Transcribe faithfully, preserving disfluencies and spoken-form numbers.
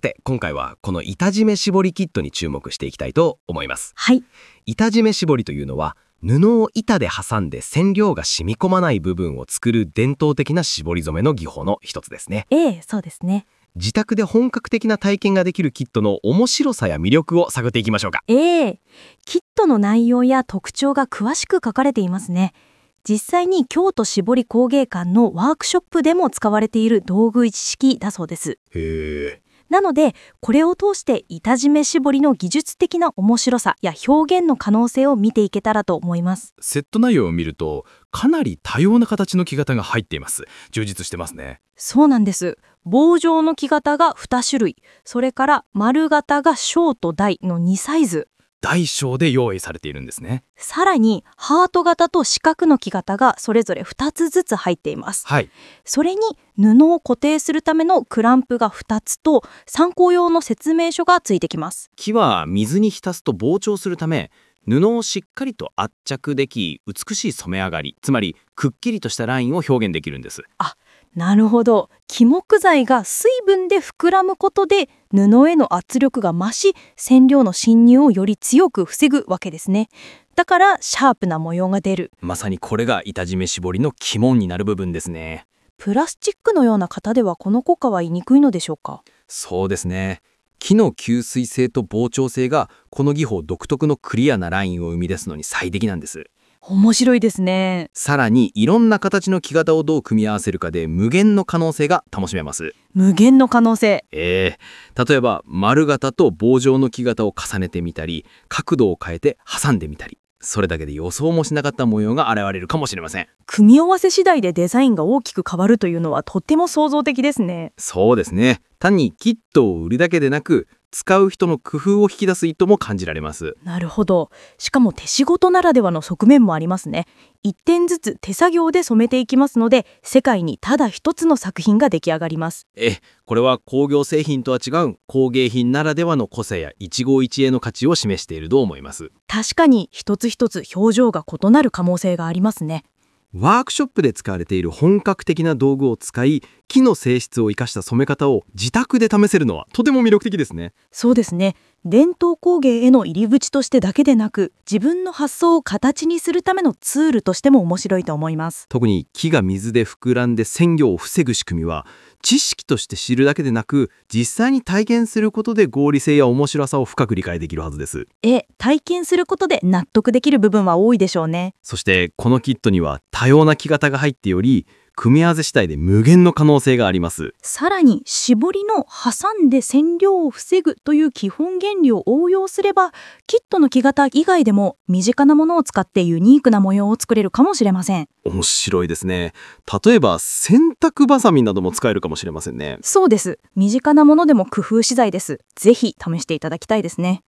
さて今回はこの板締め絞りキットに注目していきたいと思います。 はい。 板締め絞りというのは布を板で挟んで染料が染み込まない部分を作る伝統的な絞り染めの技法の一つですね。 ええ、そうですね。 自宅で本格的な体験ができるキットの面白さや魅力を探っていきましょうか。 ええ、キットの内容や特徴が詳しく書かれていますね。実際に京都絞り工芸館のワークショップでも使われている道具一式だそうです。 へえ。 なのでこれを通して板締め絞りの技術的な面白さや表現の可能性を見ていけたらと思います。 セット内容を見るとかなり多様な形の木型が入っています。充実してますね。 そうなんです。棒状の木型がに種類、それから丸型が小と大のにサイズ、 大小で用意されているんですね。 さらにハート型と四角の木型がそれぞれふたつずつ入っています。 はい。 それに布を固定するためのクランプがふたつと参考用の説明書がついてきます。 木は水に浸すと膨張するため、布をしっかりと圧着でき、美しい染め上がり、つまりくっきりとしたラインを表現できるんです。 なるほど。木木材が水分で膨らむことで布への圧力が増し、染料の侵入をより強く防ぐわけですね。だからシャープな模様が出る。 まさにこれが板締め絞りの肝になる部分ですね。 プラスチックのような型ではこの効果は言いにくいのでしょうか。 そうですね。木の吸水性と膨張性がこの技法独特のクリアなラインを生み出すのに最適なんです。 面白いですね。 さらにいろんな形の木型をどう組み合わせるかで無限の可能性が楽しめます。 無限の可能性。 えー、例えば丸型と棒状の木型を重ねてみたり、角度を変えて挟んでみたり、それだけで予想もしなかった模様が現れるかもしれません。 組み合わせ次第でデザインが大きく変わるというのはとっても創造的ですね。 そうですね。単にキットを売るだけでなく、使う人の工夫を引き出す意図も感じられます。 なるほど。しかも手仕事ならではの側面もありますね。一点ずつ手作業で染めていきますので、世界にただ一つの作品が出来上がります。 え、これは工業製品とは違う工芸品ならではの個性や一期一会の価値を示していると思います。 確かに一つ一つ表情が異なる可能性がありますね。 ワークショップで使われている本格的な道具を使い、木の性質を生かした染め方を自宅で試せるのはとても魅力的ですね。 そうですね。伝統工芸への入り口としてだけでなく、自分の発想を形にするためのツールとしても面白いと思います。 特に木が水で膨らんで染料を防ぐ仕組みは知識として知るだけでなく、実際に体験することで合理性や面白さを深く理解できるはずです。 え、体験することで納得できる部分は多いでしょうね。 そしてこのキットには多様な木型が入っており、組み合わせ次第で無限の可能性があります。 さらに絞りの挟んで染料を防ぐという基本原理を応用すれば、キットの木型以外でも身近なものを使ってユニークな模様を作れるかもしれません。 面白いですね。例えば洗濯バサミなども使えるかもしれませんね。 そうです。身近なものでも工夫次第です。ぜひ試していただきたいですね。